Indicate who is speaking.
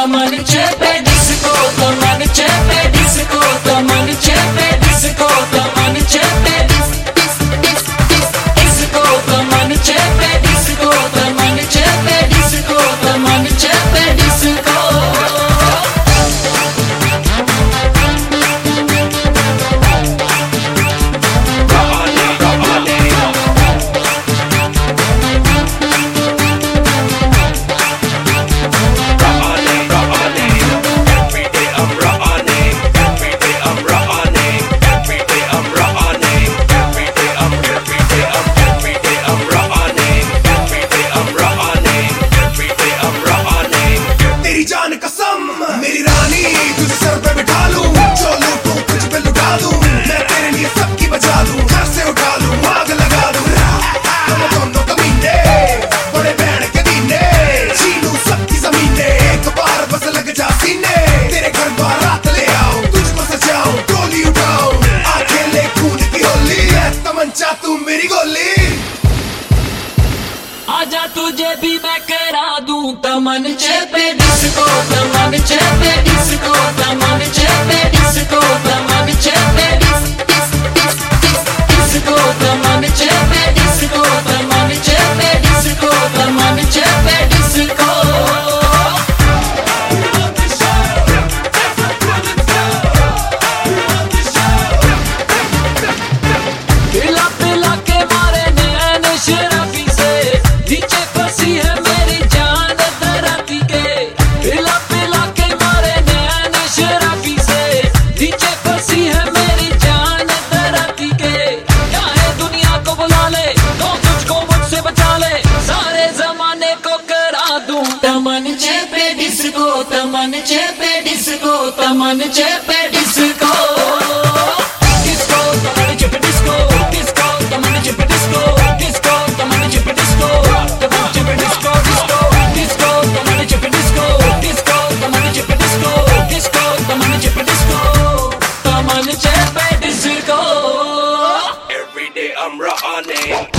Speaker 1: तमन चेपे डिस्को तमन चेपे डिस्को तमन चेपे डिस्को तमन चेपे डिस्को तमन चेपे डिस्को तमन चेपे डिस्को तमन चेपे डिस्को
Speaker 2: मेरी रानी तुझे सर पे बिठा लूं, जो लूटूं तुझ पे लुटा दूं, मैं तेरे लिए सबकी बचा दूं, घर से उठा लूं, आग लगा दूं। हम दोनों कमीने बड़े बहन के दीने, छीनूं सबकी जमीने, एक बार बस लग जा सीने, तेरे घर बारात ले आओ, तुझको सजाऊं, टोली उठाऊं, आंखें ले खून की होली, तमंचा तू मेरी गोली।
Speaker 1: आजा तुझे भी मैं करा दूं तमन चेपे डिस्को तमन चेपे डिस्को तमन चेपे डिस्को तमन चेपे डिस्को तमन चेपे डिस्को तमन चेपे डिस्को तमन चेपे डिस्को तमन चेपे डिस्को तमन चेपे डिस्को तमन चेपे डिस्को डिस्को तमन चेपे डिस्को डिस्को तमन चेपे डिस्को डिस्को तमन चेपे डिस्को तमन चेपे डिस्को डिस्को डिस्को तमन चेपे डिस्को डिस्को तमन चेपे डिस्को डिस्को तमन चेपे डिस्को तमन चेपे disco
Speaker 2: Every day I'm running